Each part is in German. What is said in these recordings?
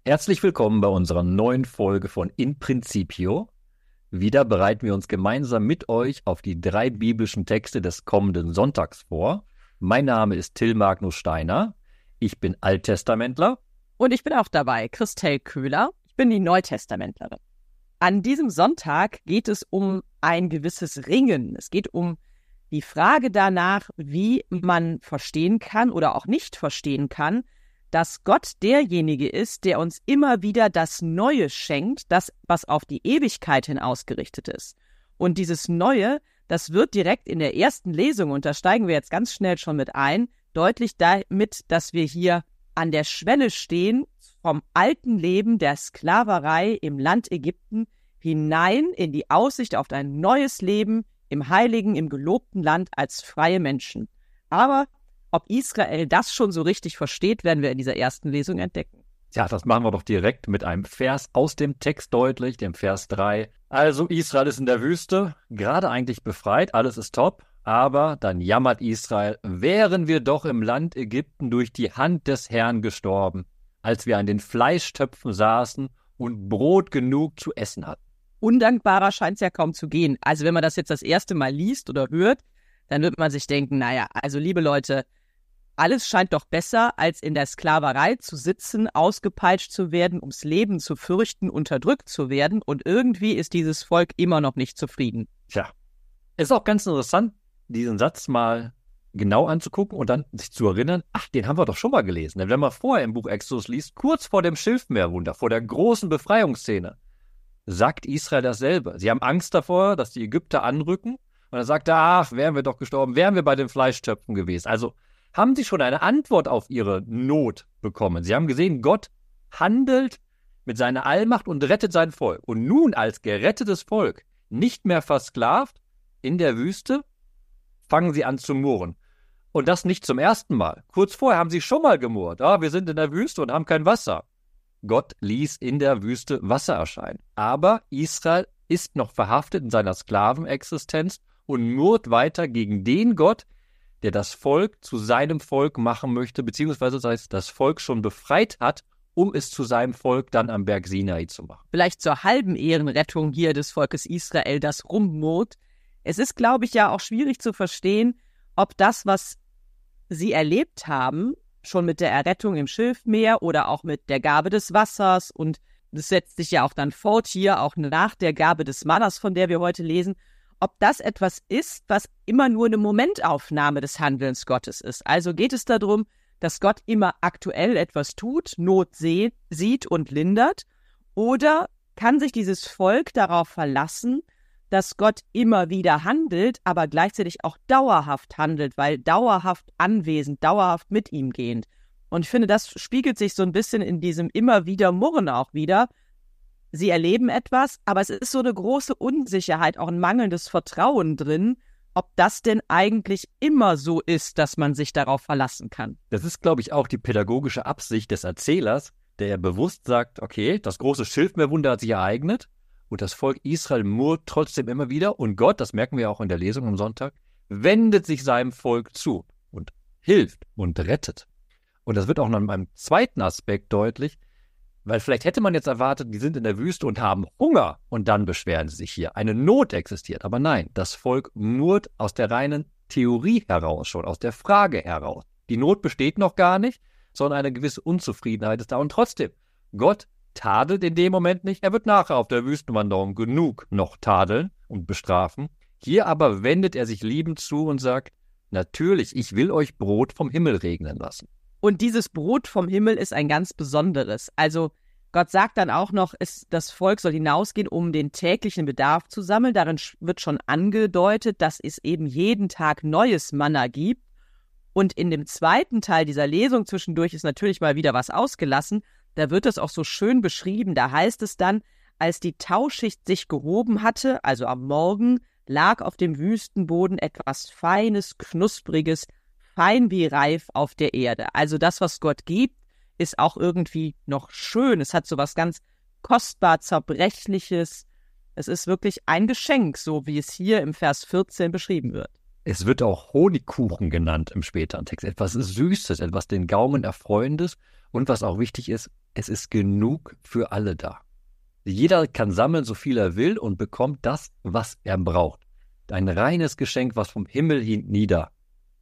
Herzlich willkommen bei unserer neuen Folge von In Principio. Wieder bereiten wir uns gemeinsam mit euch auf die 3 biblischen Texte des kommenden Sonntags vor. Mein Name ist Till Magnus Steiner. Ich bin Alttestamentler. Und ich bin auch dabei, Christel Köhler. Ich bin die Neutestamentlerin. An diesem Sonntag geht es um ein gewisses Ringen. Es geht um die Frage danach, wie man verstehen kann oder auch nicht verstehen kann, dass Gott derjenige ist, der uns immer wieder das Neue schenkt, das, was auf die Ewigkeit hin ausgerichtet ist. Und dieses Neue, das wird direkt in der ersten Lesung, und da steigen wir jetzt ganz schnell schon mit ein, deutlich damit, dass wir hier an der Schwelle stehen vom alten Leben der Sklaverei im Land Ägypten hinein in die Aussicht auf ein neues Leben im heiligen, im gelobten Land als freie Menschen. Aber ob Israel das schon so richtig versteht, werden wir in dieser ersten Lesung entdecken. Ja, das machen wir doch direkt mit einem Vers aus dem Text deutlich, dem Vers 3. Also Israel ist in der Wüste, gerade eigentlich befreit, alles ist top, aber dann jammert Israel, wären wir doch im Land Ägypten durch die Hand des Herrn gestorben, als wir an den Fleischtöpfen saßen und Brot genug zu essen hatten. Undankbarer scheint es ja kaum zu gehen. Also wenn man das jetzt das erste Mal liest oder hört, dann wird man sich denken, naja, also liebe Leute, alles scheint doch besser, als in der Sklaverei zu sitzen, ausgepeitscht zu werden, ums Leben zu fürchten, unterdrückt zu werden, und irgendwie ist dieses Volk immer noch nicht zufrieden. Tja, ist auch ganz interessant, diesen Satz mal genau anzugucken und dann sich zu erinnern, ach, den haben wir doch schon mal gelesen. Denn wenn man vorher im Buch Exodus liest, kurz vor dem Schilfmeerwunder, vor der großen Befreiungsszene, sagt Israel dasselbe. Sie haben Angst davor, dass die Ägypter anrücken, und dann sagt er, ach, wären wir doch gestorben, wären wir bei den Fleischtöpfen gewesen. Also haben sie schon eine Antwort auf ihre Not bekommen. Sie haben gesehen, Gott handelt mit seiner Allmacht und rettet sein Volk. Und nun als gerettetes Volk, nicht mehr versklavt, in der Wüste, fangen sie an zu murren. Und das nicht zum ersten Mal. Kurz vorher haben sie schon mal gemurrt. Wir sind in der Wüste und haben kein Wasser. Gott ließ in der Wüste Wasser erscheinen. Aber Israel ist noch verhaftet in seiner Sklavenexistenz und murrt weiter gegen den Gott, der das Volk zu seinem Volk machen möchte, beziehungsweise das Volk schon befreit hat, um es zu seinem Volk dann am Berg Sinai zu machen. Vielleicht zur halben Ehrenrettung hier des Volkes Israel, das rummurrt. Es ist, glaube ich, ja auch schwierig zu verstehen, ob das, was sie erlebt haben, schon mit der Errettung im Schilfmeer oder auch mit der Gabe des Wassers, und das setzt sich ja auch dann fort hier, auch nach der Gabe des Mannas, von der wir heute lesen, ob das etwas ist, was immer nur eine Momentaufnahme des Handelns Gottes ist. Also geht es darum, dass Gott immer aktuell etwas tut, Not sieht und lindert, oder kann sich dieses Volk darauf verlassen, dass Gott immer wieder handelt, aber gleichzeitig auch dauerhaft handelt, weil dauerhaft anwesend, dauerhaft mit ihm gehend. Und ich finde, das spiegelt sich so ein bisschen in diesem immer wieder Murren auch wieder. Sie erleben etwas, aber es ist so eine große Unsicherheit, auch ein mangelndes Vertrauen drin, ob das denn eigentlich immer so ist, dass man sich darauf verlassen kann. Das ist, glaube ich, auch die pädagogische Absicht des Erzählers, der ja bewusst sagt, okay, das große Schilfmeerwunder hat sich ereignet und das Volk Israel murrt trotzdem immer wieder, und Gott, das merken wir auch in der Lesung am Sonntag, wendet sich seinem Volk zu und hilft und rettet. Und das wird auch noch in einem zweiten Aspekt deutlich, weil vielleicht hätte man jetzt erwartet, die sind in der Wüste und haben Hunger und dann beschweren sie sich hier. Eine Not existiert. Aber nein, das Volk murrt aus der reinen Theorie heraus schon, aus der Frage heraus. Die Not besteht noch gar nicht, sondern eine gewisse Unzufriedenheit ist da. Und trotzdem, Gott tadelt in dem Moment nicht. Er wird nachher auf der Wüstenwanderung genug noch tadeln und bestrafen. Hier aber wendet er sich liebend zu und sagt, natürlich, ich will euch Brot vom Himmel regnen lassen. Und dieses Brot vom Himmel ist ein ganz besonderes. Also Gott sagt dann auch noch, das Volk soll hinausgehen, um den täglichen Bedarf zu sammeln. Darin wird schon angedeutet, dass es eben jeden Tag neues Manna gibt. Und in dem zweiten Teil dieser Lesung zwischendurch ist natürlich mal wieder was ausgelassen. Da wird es auch so schön beschrieben. Da heißt es dann, als die Tauschicht sich gehoben hatte, also am Morgen, lag auf dem Wüstenboden etwas Feines, Knuspriges, fein wie Reif auf der Erde. Also das, was Gott gibt, ist auch irgendwie noch schön. Es hat so was ganz kostbar Zerbrechliches. Es ist wirklich ein Geschenk, so wie es hier im Vers 14 beschrieben wird. Es wird auch Honigkuchen genannt im späteren Text. Etwas Süßes, etwas den Gaumen Erfreuendes. Und was auch wichtig ist, es ist genug für alle da. Jeder kann sammeln, so viel er will und bekommt das, was er braucht. Ein reines Geschenk, was vom Himmel nieder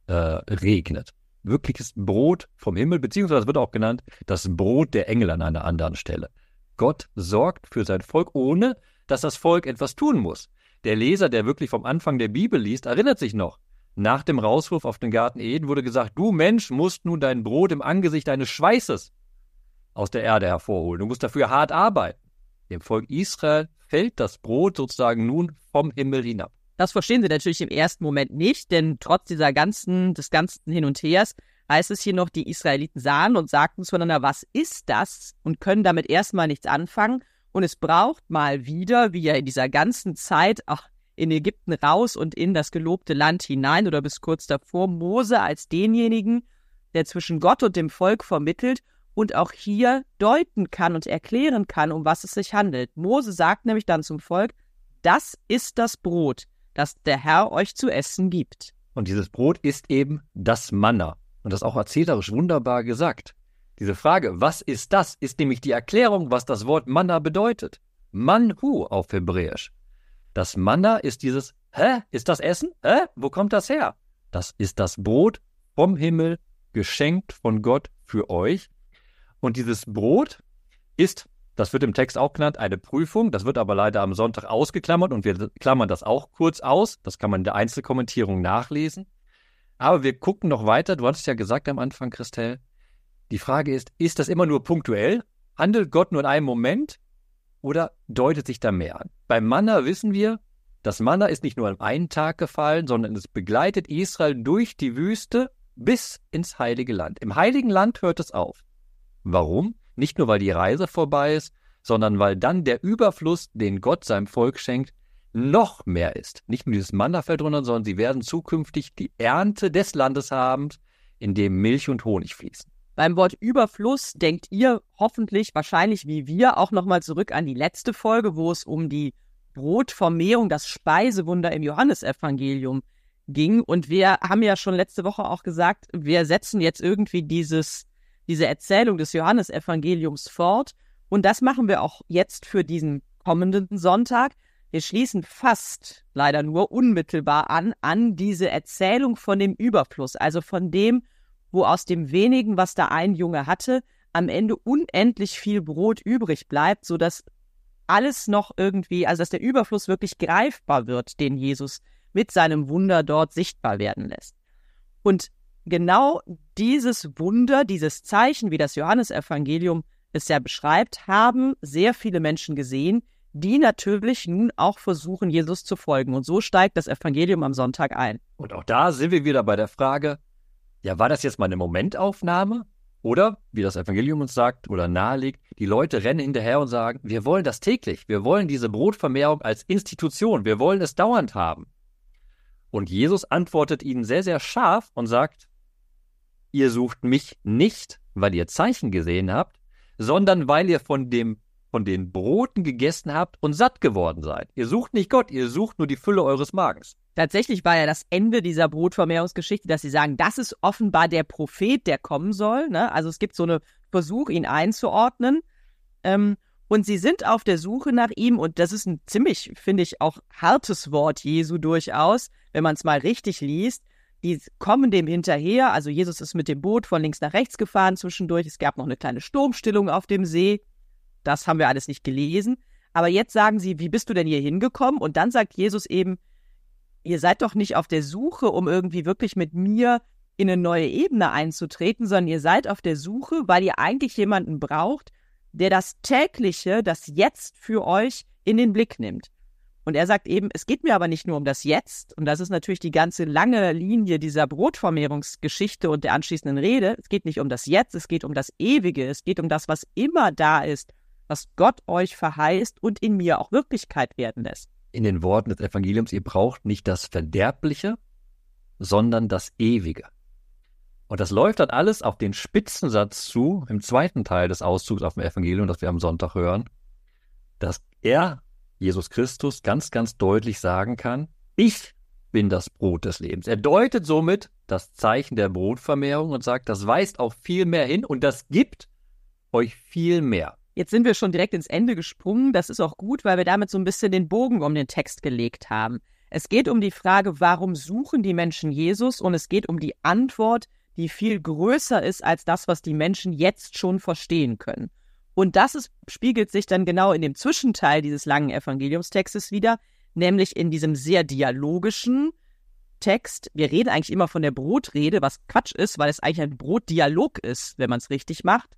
regnet. Wirkliches Brot vom Himmel, beziehungsweise wird auch genannt, das Brot der Engel an einer anderen Stelle. Gott sorgt für sein Volk, ohne dass das Volk etwas tun muss. Der Leser, der wirklich vom Anfang der Bibel liest, erinnert sich noch. Nach dem Rauswurf auf den Garten Eden wurde gesagt, du Mensch musst nun dein Brot im Angesicht deines Schweißes aus der Erde hervorholen. Du musst dafür hart arbeiten. Dem Volk Israel fällt das Brot sozusagen nun vom Himmel hinab. Das verstehen sie natürlich im ersten Moment nicht, denn trotz des ganzen Hin und Hers heißt es hier noch, die Israeliten sahen und sagten zueinander, was ist das? Und können damit erstmal nichts anfangen. Und es braucht mal wieder, wie ja in dieser ganzen Zeit auch in Ägypten raus und in das gelobte Land hinein oder bis kurz davor, Mose als denjenigen, der zwischen Gott und dem Volk vermittelt und auch hier deuten kann und erklären kann, um was es sich handelt. Mose sagt nämlich dann zum Volk, das ist das Brot, das der Herr euch zu essen gibt. Und dieses Brot ist eben das Manna. Und das ist auch erzählerisch wunderbar gesagt. Diese Frage, was ist das, ist nämlich die Erklärung, was das Wort Manna bedeutet. Manhu auf Hebräisch. Das Manna ist dieses, ist das Essen? Wo kommt das her? Das ist das Brot vom Himmel, geschenkt von Gott für euch. Und dieses Brot ist, das wird im Text auch genannt, eine Prüfung. Das wird aber leider am Sonntag ausgeklammert und wir klammern das auch kurz aus. Das kann man in der Einzelkommentierung nachlesen. Aber wir gucken noch weiter. Du hattest ja gesagt am Anfang, Christel, die Frage ist das immer nur punktuell? Handelt Gott nur in einem Moment oder deutet sich da mehr an? Beim Manna wissen wir, das Manna ist nicht nur an einen Tag gefallen, sondern es begleitet Israel durch die Wüste bis ins Heilige Land. Im Heiligen Land hört es auf. Warum? Nicht nur, weil die Reise vorbei ist, sondern weil dann der Überfluss, den Gott seinem Volk schenkt, noch mehr ist. Nicht nur dieses Manna fällt runter, sondern sie werden zukünftig die Ernte des Landes haben, in dem Milch und Honig fließen. Beim Wort Überfluss denkt ihr hoffentlich, wahrscheinlich wie wir, auch nochmal zurück an die letzte Folge, wo es um die Brotvermehrung, das Speisewunder im Johannesevangelium ging. Und wir haben ja schon letzte Woche auch gesagt, wir setzen jetzt irgendwie diese Erzählung des Johannesevangeliums fort. Und das machen wir auch jetzt für diesen kommenden Sonntag. Wir schließen fast, leider nur unmittelbar an diese Erzählung von dem Überfluss, also von dem, wo aus dem wenigen, was da ein Junge hatte, am Ende unendlich viel Brot übrig bleibt, sodass alles noch irgendwie, also dass der Überfluss wirklich greifbar wird, den Jesus mit seinem Wunder dort sichtbar werden lässt. Und genau dieses Wunder, dieses Zeichen, wie das Johannesevangelium es ja beschreibt, haben sehr viele Menschen gesehen, die natürlich nun auch versuchen, Jesus zu folgen. Und so steigt das Evangelium am Sonntag ein. Und auch da sind wir wieder bei der Frage, ja, war das jetzt mal eine Momentaufnahme? Oder, wie das Evangelium uns sagt oder nahelegt, die Leute rennen hinterher und sagen, wir wollen das täglich, wir wollen diese Brotvermehrung als Institution, wir wollen es dauernd haben. Und Jesus antwortet ihnen sehr, sehr scharf und sagt, ihr sucht mich nicht, weil ihr Zeichen gesehen habt, sondern weil ihr von den Broten gegessen habt und satt geworden seid. Ihr sucht nicht Gott, ihr sucht nur die Fülle eures Magens. Tatsächlich war ja das Ende dieser Brotvermehrungsgeschichte, dass sie sagen, das ist offenbar der Prophet, der kommen soll. Ne? Also es gibt so einen Versuch, ihn einzuordnen. Und sie sind auf der Suche nach ihm. Und das ist ein ziemlich, finde ich, auch hartes Wort Jesu durchaus, wenn man es mal richtig liest. Die kommen dem hinterher. Also Jesus ist mit dem Boot von links nach rechts gefahren zwischendurch. Es gab noch eine kleine Sturmstillung auf dem See. Das haben wir alles nicht gelesen. Aber jetzt sagen sie, wie bist du denn hier hingekommen? Und dann sagt Jesus eben, ihr seid doch nicht auf der Suche, um irgendwie wirklich mit mir in eine neue Ebene einzutreten, sondern ihr seid auf der Suche, weil ihr eigentlich jemanden braucht, der das Tägliche, das Jetzt für euch in den Blick nimmt. Und er sagt eben, es geht mir aber nicht nur um das Jetzt, und das ist natürlich die ganze lange Linie dieser Brotvermehrungsgeschichte und der anschließenden Rede. Es geht nicht um das Jetzt, es geht um das Ewige, es geht um das, was immer da ist, was Gott euch verheißt und in mir auch Wirklichkeit werden lässt. In den Worten des Evangeliums, ihr braucht nicht das Verderbliche, sondern das Ewige. Und das läuft dann alles auf den Spitzensatz zu, im zweiten Teil des Auszugs auf dem Evangelium, das wir am Sonntag hören, dass er, Jesus Christus, ganz, ganz deutlich sagen kann, ich bin das Brot des Lebens. Er deutet somit das Zeichen der Brotvermehrung und sagt, das weist auf viel mehr hin und das gibt euch viel mehr. Jetzt sind wir schon direkt ins Ende gesprungen. Das ist auch gut, weil wir damit so ein bisschen den Bogen um den Text gelegt haben. Es geht um die Frage, warum suchen die Menschen Jesus? Und es geht um die Antwort, die viel größer ist als das, was die Menschen jetzt schon verstehen können. Und das spiegelt sich dann genau in dem Zwischenteil dieses langen Evangeliumstextes wieder, nämlich in diesem sehr dialogischen Text. Wir reden eigentlich immer von der Brotrede, was Quatsch ist, weil es eigentlich ein Brotdialog ist, wenn man es richtig macht.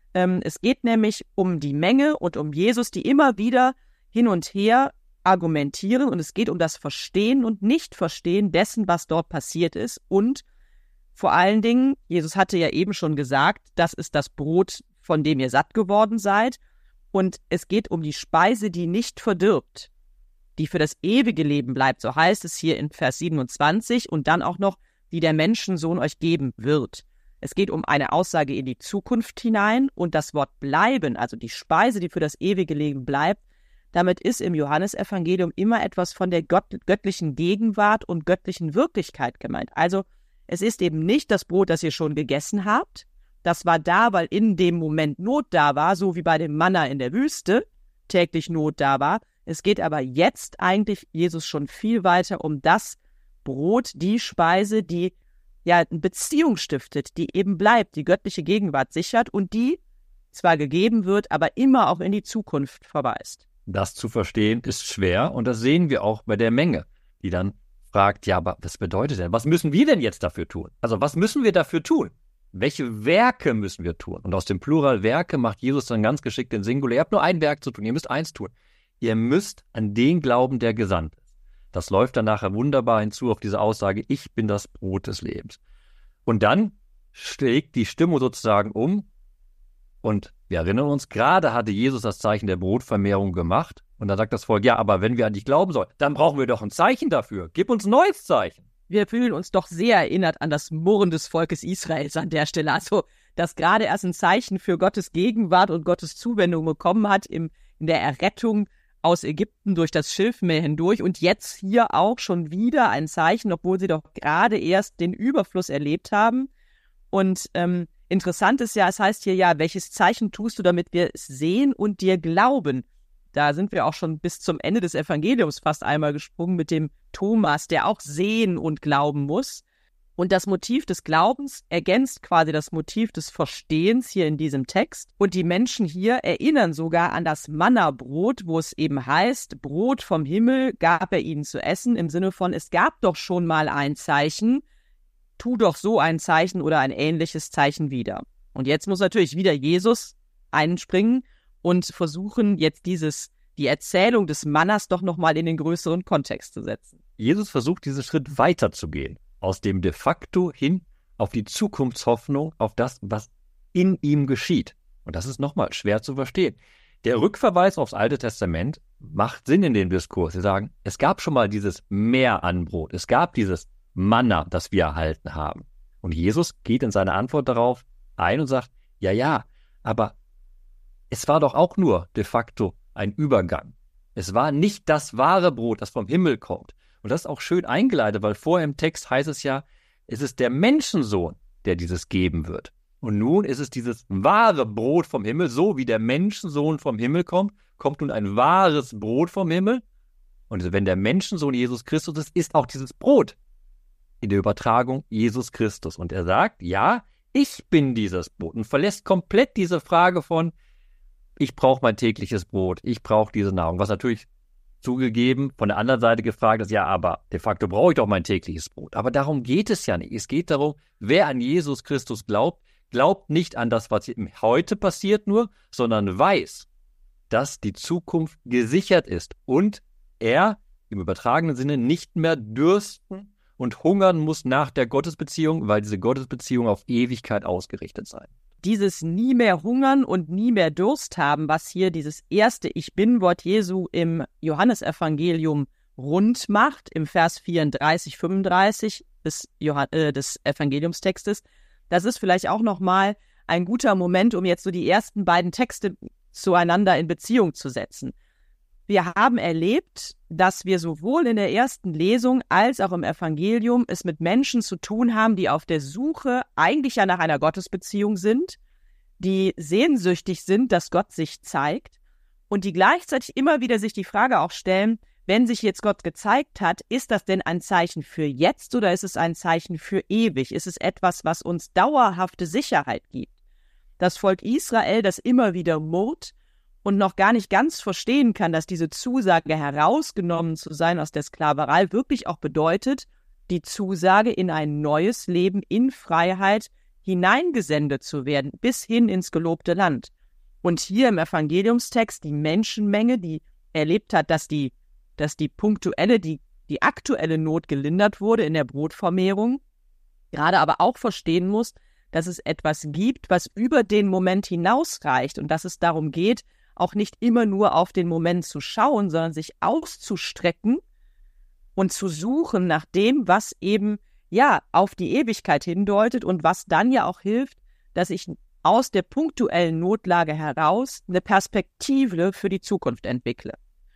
Es geht nämlich um die Menge und um Jesus, die immer wieder hin und her argumentieren, und es geht um das Verstehen und Nichtverstehen dessen, was dort passiert ist. Und vor allen Dingen, Jesus hatte ja eben schon gesagt, das ist das Brot, von dem ihr satt geworden seid. Und es geht um die Speise, die nicht verdirbt, die für das ewige Leben bleibt, so heißt es hier in Vers 27, und dann auch noch, die der Menschensohn euch geben wird. Es geht um eine Aussage in die Zukunft hinein, und das Wort bleiben, also die Speise, die für das ewige Leben bleibt, damit ist im Johannesevangelium immer etwas von der göttlichen Gegenwart und göttlichen Wirklichkeit gemeint. Also es ist eben nicht das Brot, das ihr schon gegessen habt. Das war da, weil in dem Moment Not da war, so wie bei dem Manna in der Wüste täglich Not da war. Es geht aber jetzt eigentlich Jesus schon viel weiter um das Brot, die Speise, die ja eine Beziehung stiftet, die eben bleibt, die göttliche Gegenwart sichert und die zwar gegeben wird, aber immer auch in die Zukunft verweist. Das zu verstehen ist schwer, und das sehen wir auch bei der Menge, die dann fragt, ja, aber was bedeutet denn? Was müssen wir denn jetzt dafür tun? Also was müssen wir dafür tun? Welche Werke müssen wir tun? Und aus dem Plural Werke macht Jesus dann ganz geschickt den Singular. Ihr habt nur ein Werk zu tun, ihr müsst eins tun. Ihr müsst an den glauben, der gesandt ist. Das läuft dann nachher wunderbar hinzu auf diese Aussage, ich bin das Brot des Lebens. Und dann schlägt die Stimmung sozusagen um, und wir erinnern uns, gerade hatte Jesus das Zeichen der Brotvermehrung gemacht, und dann sagt das Volk, ja, aber wenn wir an dich glauben sollen, dann brauchen wir doch ein Zeichen dafür. Gib uns ein neues Zeichen. Wir fühlen uns doch sehr erinnert an das Murren des Volkes Israels an der Stelle. Also, dass gerade erst ein Zeichen für Gottes Gegenwart und Gottes Zuwendung bekommen hat in der Errettung aus Ägypten durch das Schilfmeer hindurch, und jetzt hier auch schon wieder ein Zeichen, obwohl sie doch gerade erst den Überfluss erlebt haben. Und interessant ist ja, es heißt hier ja, welches Zeichen tust du, damit wir es sehen und dir glauben? Da sind wir auch schon bis zum Ende des Evangeliums fast einmal gesprungen mit dem Thomas, der auch sehen und glauben muss. Und das Motiv des Glaubens ergänzt quasi das Motiv des Verstehens hier in diesem Text. Und die Menschen hier erinnern sogar an das Manna-Brot, wo es eben heißt, Brot vom Himmel gab er ihnen zu essen, im Sinne von, es gab doch schon mal ein Zeichen, tu doch so ein Zeichen oder ein ähnliches Zeichen wieder. Und jetzt muss natürlich wieder Jesus einspringen und versuchen, jetzt die Erzählung des Mannas doch nochmal in den größeren Kontext zu setzen. Jesus versucht, diesen Schritt weiterzugehen, aus dem de facto hin auf die Zukunftshoffnung, auf das, was in ihm geschieht. Und das ist nochmal schwer zu verstehen. Der Rückverweis aufs Alte Testament macht Sinn in dem Diskurs. Sie sagen, es gab schon mal dieses Mehr an Brot, es gab dieses Manna, das wir erhalten haben. Und Jesus geht in seiner Antwort darauf ein und sagt, ja, aber es war doch auch nur de facto ein Übergang. Es war nicht das wahre Brot, das vom Himmel kommt. Und das ist auch schön eingeleitet, weil vorher im Text heißt es ja, es ist der Menschensohn, der dieses geben wird. Und nun ist es dieses wahre Brot vom Himmel, so wie der Menschensohn vom Himmel kommt, kommt nun ein wahres Brot vom Himmel. Und wenn der Menschensohn Jesus Christus ist, ist auch dieses Brot in der Übertragung Jesus Christus. Und er sagt, ja, ich bin dieses Brot, und verlässt komplett diese Frage von, ich brauche mein tägliches Brot, ich brauche diese Nahrung, was natürlich zugegeben von der anderen Seite gefragt ist, ja, aber de facto brauche ich doch mein tägliches Brot. Aber darum geht es ja nicht. Es geht darum, wer an Jesus Christus glaubt, glaubt nicht an das, was heute passiert nur, sondern weiß, dass die Zukunft gesichert ist und er im übertragenen Sinne nicht mehr dürsten und hungern muss nach der Gottesbeziehung, weil diese Gottesbeziehung auf Ewigkeit ausgerichtet sei. Dieses nie mehr hungern und nie mehr Durst haben, was hier dieses erste Ich-Bin-Wort Jesu im Johannesevangelium rund macht, im Vers 34, 35 des Evangeliumstextes, das ist vielleicht auch nochmal ein guter Moment, um jetzt so die ersten beiden Texte zueinander in Beziehung zu setzen. Wir haben erlebt, dass wir sowohl in der ersten Lesung als auch im Evangelium es mit Menschen zu tun haben, die auf der Suche eigentlich ja nach einer Gottesbeziehung sind, die sehnsüchtig sind, dass Gott sich zeigt und die gleichzeitig immer wieder sich die Frage auch stellen, wenn sich jetzt Gott gezeigt hat, ist das denn ein Zeichen für jetzt oder ist es ein Zeichen für ewig? Ist es etwas, was uns dauerhafte Sicherheit gibt? Das Volk Israel, das immer wieder murrt und noch gar nicht ganz verstehen kann, dass diese Zusage, herausgenommen zu sein aus der Sklaverei, wirklich auch bedeutet, die Zusage, in ein neues Leben in Freiheit hineingesendet zu werden, bis hin ins gelobte Land. Und hier im Evangeliumstext die Menschenmenge, die erlebt hat, dass die punktuelle, die aktuelle Not gelindert wurde in der Brotvermehrung, gerade aber auch verstehen muss, dass es etwas gibt, was über den Moment hinausreicht und dass es darum geht, auch nicht immer nur auf den Moment zu schauen, sondern sich auszustrecken und zu suchen nach dem, was eben auf die Ewigkeit hindeutet und was dann ja auch hilft, dass ich aus der punktuellen Notlage heraus eine Perspektive für die Zukunft entwickle.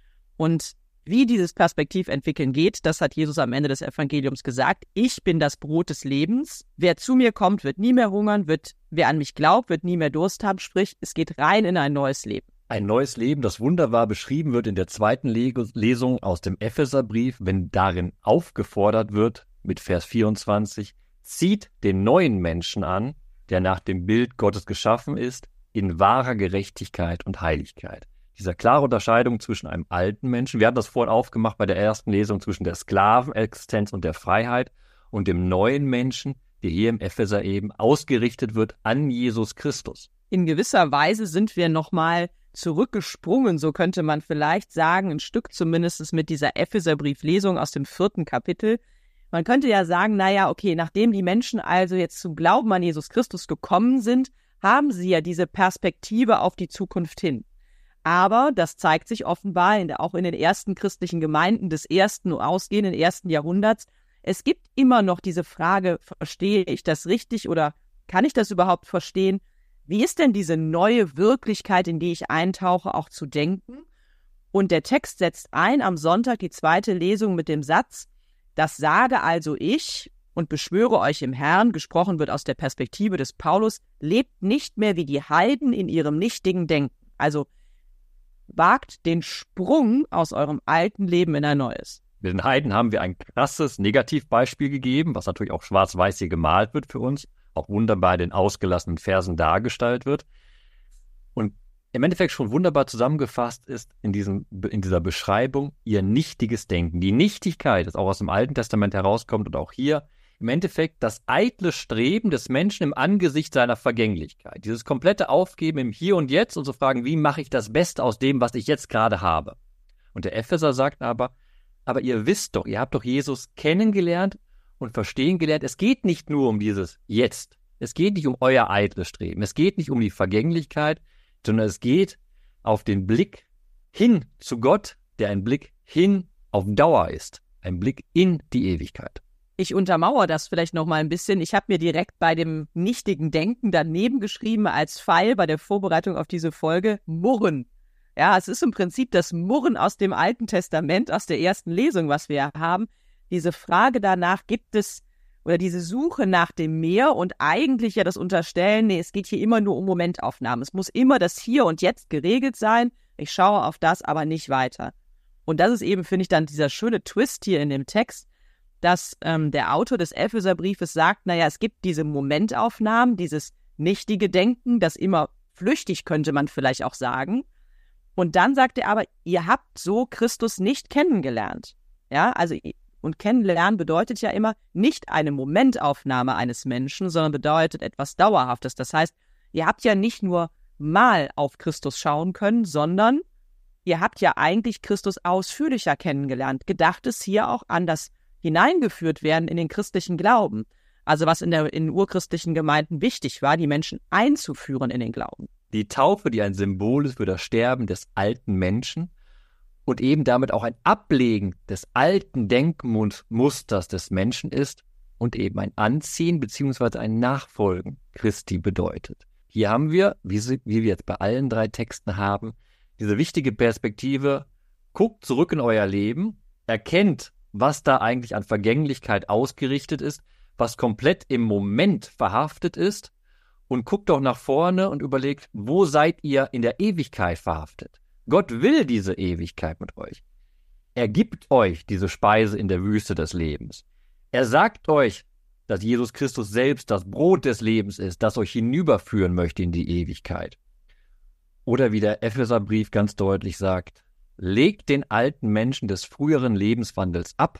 Und wie dieses Perspektiventwickeln geht, das hat Jesus am Ende des Evangeliums gesagt. Ich bin das Brot des Lebens. Wer zu mir kommt, wird nie mehr hungern, wer an mich glaubt, wird nie mehr Durst haben. Sprich, es geht rein in ein neues Leben. Ein neues Leben, das wunderbar beschrieben wird in der zweiten Lesung aus dem Epheserbrief, wenn darin aufgefordert wird, mit Vers 24, zieht den neuen Menschen an, der nach dem Bild Gottes geschaffen ist, in wahrer Gerechtigkeit und Heiligkeit. Dieser klare Unterscheidung zwischen einem alten Menschen, wir hatten das vorhin aufgemacht bei der ersten Lesung, zwischen der Sklavenexistenz und der Freiheit und dem neuen Menschen, der hier im Epheser eben ausgerichtet wird an Jesus Christus. In gewisser Weise sind wir nochmal zurückgesprungen, so könnte man vielleicht sagen, ein Stück zumindest mit dieser Epheserbrieflesung aus dem 4. Kapitel. Man könnte ja sagen, okay, nachdem die Menschen also jetzt zum Glauben an Jesus Christus gekommen sind, haben sie ja diese Perspektive auf die Zukunft hin. Aber das zeigt sich offenbar auch in den ersten christlichen Gemeinden des ausgehenden ersten Jahrhunderts. Es gibt immer noch diese Frage, verstehe ich das richtig oder kann ich das überhaupt verstehen? Wie ist denn diese neue Wirklichkeit, in die ich eintauche, auch zu denken? Und der Text setzt ein am Sonntag die zweite Lesung mit dem Satz, das sage also ich und beschwöre euch im Herrn, gesprochen wird aus der Perspektive des Paulus, lebt nicht mehr wie die Heiden in ihrem nichtigen Denken. Also wagt den Sprung aus eurem alten Leben in ein neues. Mit den Heiden haben wir ein krasses Negativbeispiel gegeben, was natürlich auch schwarz-weiß hier gemalt wird für uns, auch wunderbar in den ausgelassenen Versen dargestellt wird. Und im Endeffekt schon wunderbar zusammengefasst ist in dieser Beschreibung ihr nichtiges Denken. Die Nichtigkeit, das auch aus dem Alten Testament herauskommt und auch hier, im Endeffekt das eitle Streben des Menschen im Angesicht seiner Vergänglichkeit. Dieses komplette Aufgeben im Hier und Jetzt und zu fragen, wie mache ich das Beste aus dem, was ich jetzt gerade habe. Und der Epheser sagt aber ihr wisst doch, ihr habt doch Jesus kennengelernt und verstehen gelernt, es geht nicht nur um dieses Jetzt. Es geht nicht um euer eitles Streben. Es geht nicht um die Vergänglichkeit, sondern es geht auf den Blick hin zu Gott, der ein Blick hin auf Dauer ist. Ein Blick in die Ewigkeit. Ich untermauere das vielleicht noch mal ein bisschen. Ich habe mir direkt bei dem nichtigen Denken daneben geschrieben als Pfeil bei der Vorbereitung auf diese Folge Murren. Ja, es ist im Prinzip das Murren aus dem Alten Testament, aus der ersten Lesung, was wir haben. Diese Frage danach oder diese Suche nach dem Mehr und eigentlich ja das Unterstellen, es geht hier immer nur um Momentaufnahmen. Es muss immer das Hier und Jetzt geregelt sein. Ich schaue auf das, aber nicht weiter. Und das ist eben, finde ich, dann dieser schöne Twist hier in dem Text, dass der Autor des Epheserbriefes sagt, es gibt diese Momentaufnahmen, dieses nichtige Denken, das immer flüchtig, könnte man vielleicht auch sagen. Und dann sagt er aber, ihr habt so Christus nicht kennengelernt. Ja, also, und kennenlernen bedeutet ja immer nicht eine Momentaufnahme eines Menschen, sondern bedeutet etwas Dauerhaftes. Das heißt, ihr habt ja nicht nur mal auf Christus schauen können, sondern ihr habt ja eigentlich Christus ausführlicher kennengelernt. Gedacht ist hier auch an das hineingeführt werden in den christlichen Glauben. Also was in urchristlichen Gemeinden wichtig war, die Menschen einzuführen in den Glauben. Die Taufe, die ein Symbol ist für das Sterben des alten Menschen und eben damit auch ein Ablegen des alten Denkmusters des Menschen ist und eben ein Anziehen bzw. ein Nachfolgen Christi bedeutet. Hier haben wir, wie wir jetzt bei allen 3 Texten haben, diese wichtige Perspektive, guckt zurück in euer Leben, erkennt, was da eigentlich an Vergänglichkeit ausgerichtet ist, was komplett im Moment verhaftet ist und guckt doch nach vorne und überlegt, wo seid ihr in der Ewigkeit verhaftet? Gott will diese Ewigkeit mit euch. Er gibt euch diese Speise in der Wüste des Lebens. Er sagt euch, dass Jesus Christus selbst das Brot des Lebens ist, das euch hinüberführen möchte in die Ewigkeit. Oder wie der Epheserbrief ganz deutlich sagt, legt den alten Menschen des früheren Lebenswandels ab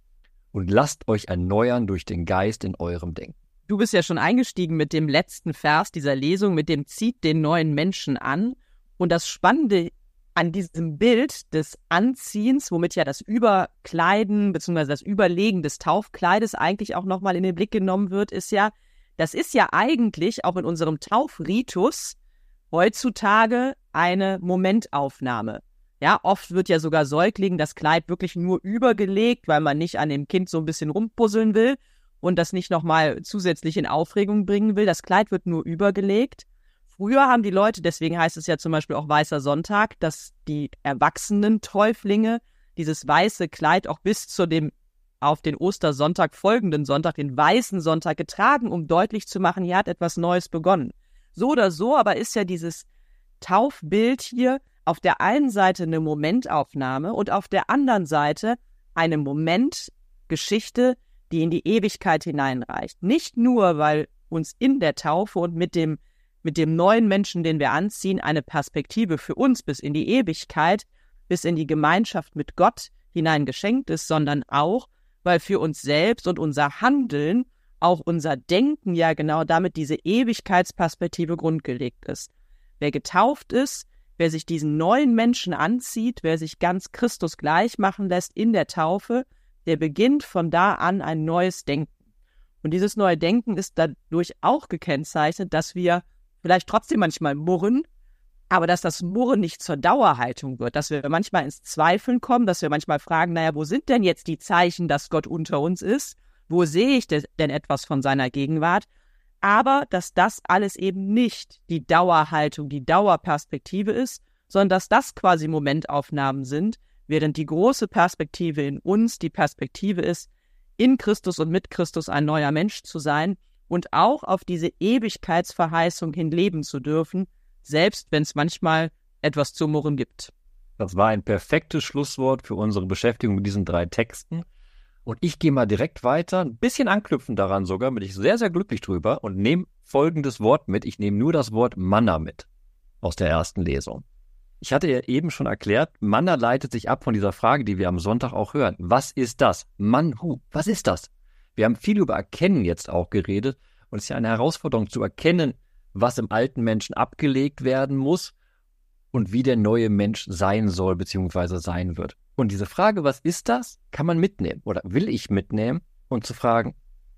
und lasst euch erneuern durch den Geist in eurem Denken. Du bist ja schon eingestiegen mit dem letzten Vers dieser Lesung, mit dem zieht den neuen Menschen an. Und das Spannende an diesem Bild des Anziehens, womit ja das Überkleiden bzw. das Überlegen des Taufkleides eigentlich auch nochmal in den Blick genommen wird, ist ja, das ist ja eigentlich auch in unserem Taufritus heutzutage eine Momentaufnahme. Ja, oft wird ja sogar Säuglingen das Kleid wirklich nur übergelegt, weil man nicht an dem Kind so ein bisschen rumpuzzeln will und das nicht nochmal zusätzlich in Aufregung bringen will. Das Kleid wird nur übergelegt. Früher haben die Leute, deswegen heißt es ja zum Beispiel auch Weißer Sonntag, dass die erwachsenen Täuflinge dieses weiße Kleid auch bis zu dem auf den Ostersonntag folgenden Sonntag, den Weißen Sonntag, getragen, um deutlich zu machen, hier hat etwas Neues begonnen. So oder so, aber ist ja dieses Taufbild hier auf der einen Seite eine Momentaufnahme und auf der anderen Seite eine Momentgeschichte, die in die Ewigkeit hineinreicht. Nicht nur, weil uns in der Taufe und mit dem neuen Menschen, den wir anziehen, eine Perspektive für uns bis in die Ewigkeit, bis in die Gemeinschaft mit Gott hinein geschenkt ist, sondern auch, weil für uns selbst und unser Handeln, auch unser Denken ja genau damit diese Ewigkeitsperspektive grundgelegt ist. Wer getauft ist, wer sich diesen neuen Menschen anzieht, wer sich ganz Christus gleich machen lässt in der Taufe, der beginnt von da an ein neues Denken. Und dieses neue Denken ist dadurch auch gekennzeichnet, dass wir vielleicht trotzdem manchmal murren, aber dass das Murren nicht zur Dauerhaltung wird, dass wir manchmal ins Zweifeln kommen, dass wir manchmal fragen, naja, wo sind denn jetzt die Zeichen, dass Gott unter uns ist? Wo sehe ich denn etwas von seiner Gegenwart? Aber dass das alles eben nicht die Dauerhaltung, die Dauerperspektive ist, sondern dass das quasi Momentaufnahmen sind, während die große Perspektive in uns die Perspektive ist, in Christus und mit Christus ein neuer Mensch zu sein und auch auf diese Ewigkeitsverheißung hin leben zu dürfen, selbst wenn es manchmal etwas zu murren gibt. Das war ein perfektes Schlusswort für unsere Beschäftigung mit diesen 3 Texten. Und ich gehe mal direkt weiter, ein bisschen anknüpfen daran sogar, bin ich sehr, sehr glücklich drüber und nehme folgendes Wort mit. Ich nehme nur das Wort Manna mit aus der ersten Lesung. Ich hatte ja eben schon erklärt, Manna leitet sich ab von dieser Frage, die wir am Sonntag auch hören. Was ist das? Manhu, was ist das? Wir haben viel über Erkennen jetzt auch geredet und es ist ja eine Herausforderung zu erkennen, was im alten Menschen abgelegt werden muss und wie der neue Mensch sein soll bzw. sein wird. Und diese Frage, was ist das, kann man mitnehmen oder will ich mitnehmen und zu fragen,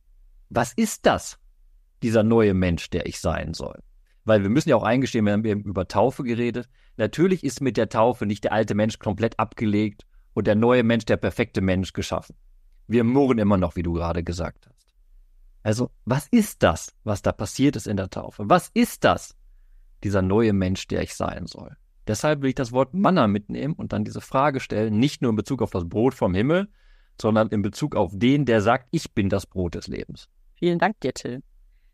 was ist das, dieser neue Mensch, der ich sein soll? Weil wir müssen ja auch eingestehen, wir haben eben über Taufe geredet. Natürlich ist mit der Taufe nicht der alte Mensch komplett abgelegt und der neue Mensch, der perfekte Mensch, geschaffen. Wir murren immer noch, wie du gerade gesagt hast. Also, was ist das, was da passiert ist in der Taufe? Was ist das, dieser neue Mensch, der ich sein soll? Deshalb will ich das Wort Manna mitnehmen und dann diese Frage stellen, nicht nur in Bezug auf das Brot vom Himmel, sondern in Bezug auf den, der sagt, ich bin das Brot des Lebens. Vielen Dank dir, Till.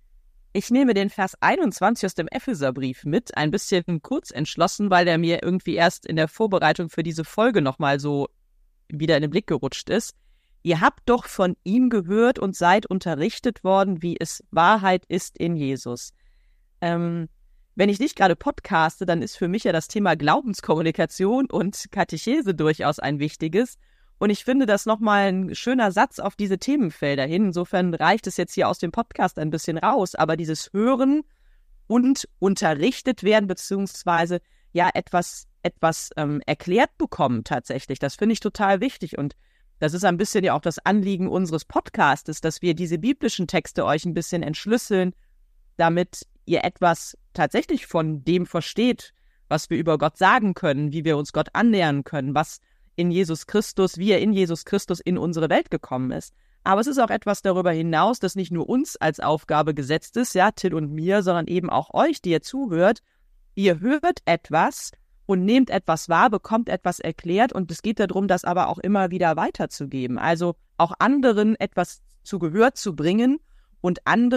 Ich nehme den Vers 21 aus dem Epheserbrief mit, ein bisschen kurz entschlossen, weil der mir irgendwie erst in der Vorbereitung für diese Folge nochmal so wieder in den Blick gerutscht ist. Ihr habt doch von ihm gehört und seid unterrichtet worden, wie es Wahrheit ist in Jesus. Wenn ich nicht gerade podcaste, dann ist für mich ja das Thema Glaubenskommunikation und Katechese durchaus ein wichtiges. Und ich finde das nochmal ein schöner Satz auf diese Themenfelder hin. Insofern reicht es jetzt hier aus dem Podcast ein bisschen raus. Aber dieses Hören und unterrichtet werden, beziehungsweise ja etwas erklärt bekommen tatsächlich, das finde ich total wichtig. Und das ist ein bisschen ja auch das Anliegen unseres Podcastes, dass wir diese biblischen Texte euch ein bisschen entschlüsseln, damit ihr etwas tatsächlich von dem versteht, was wir über Gott sagen können, wie wir uns Gott annähern können, was in Jesus Christus, wie er in Jesus Christus in unsere Welt gekommen ist. Aber es ist auch etwas darüber hinaus, das nicht nur uns als Aufgabe gesetzt ist, ja, Till und mir, sondern eben auch euch, die ihr zuhört. Ihr hört etwas und nehmt etwas wahr, bekommt etwas erklärt und es geht darum, das aber auch immer wieder weiterzugeben. Also auch anderen etwas zu Gehör zu bringen und andere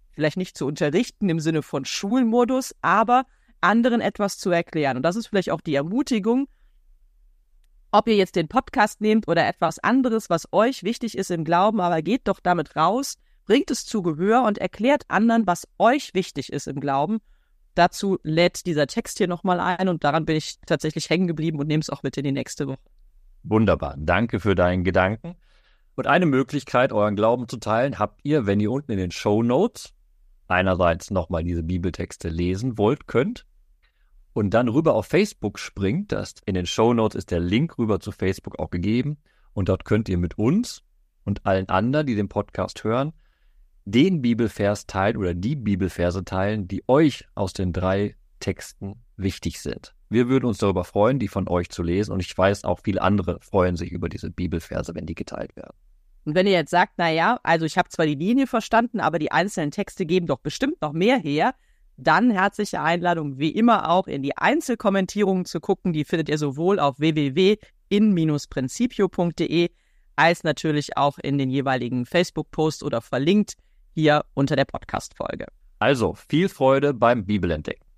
vielleicht nicht zu unterrichten im Sinne von Schulmodus, aber anderen etwas zu erklären. Und das ist vielleicht auch die Ermutigung, ob ihr jetzt den Podcast nehmt oder etwas anderes, was euch wichtig ist im Glauben, aber geht doch damit raus, bringt es zu Gehör und erklärt anderen, was euch wichtig ist im Glauben. Dazu lädt dieser Text hier nochmal ein und daran bin ich tatsächlich hängen geblieben und nehme es auch mit in die nächste Woche. Wunderbar, danke für deinen Gedanken. Und eine Möglichkeit, euren Glauben zu teilen, habt ihr, wenn ihr unten in den Shownotes einerseits nochmal diese Bibeltexte lesen wollt, könnt und dann rüber auf Facebook springt. In den Shownotes ist der Link rüber zu Facebook auch gegeben und dort könnt ihr mit uns und allen anderen, die den Podcast hören, den Bibelvers teilen oder die Bibelverse teilen, die euch aus den 3 Texten wichtig sind. Wir würden uns darüber freuen, die von euch zu lesen und ich weiß, auch viele andere freuen sich über diese Bibelverse, wenn die geteilt werden. Und wenn ihr jetzt sagt, naja, also ich habe zwar die Linie verstanden, aber die einzelnen Texte geben doch bestimmt noch mehr her, dann herzliche Einladung, wie immer auch in die Einzelkommentierungen zu gucken. Die findet ihr sowohl auf www.in-principio.de als natürlich auch in den jeweiligen Facebook-Post oder verlinkt hier unter der Podcast-Folge. Also, viel Freude beim Bibelentdecken.